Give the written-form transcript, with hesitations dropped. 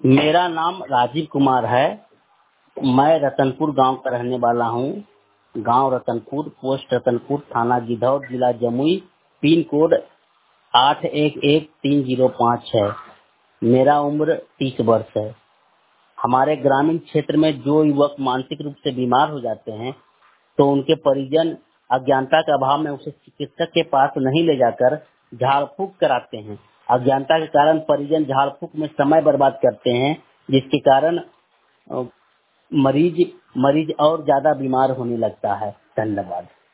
मेरा नाम राजीव कुमार है। मैं रतनपुर गांव का रहने वाला हूं। गांव रतनपुर, पोस्ट रतनपुर, थाना गिद्धौर, जिला जमुई, पिन कोड 811305 है। मेरा उम्र 30 वर्ष है। हमारे ग्रामीण क्षेत्र में जो युवक मानसिक रूप से बीमार हो जाते हैं तो उनके परिजन अज्ञानता के अभाव में उसे चिकित्सक के पास नहीं ले जाकर झाड़ फूक कराते हैं। अज्ञानता के कारण परिजन झाड़ फूक में समय बर्बाद करते हैं, जिसके कारण मरीज और ज्यादा बीमार होने लगता है। धन्यवाद।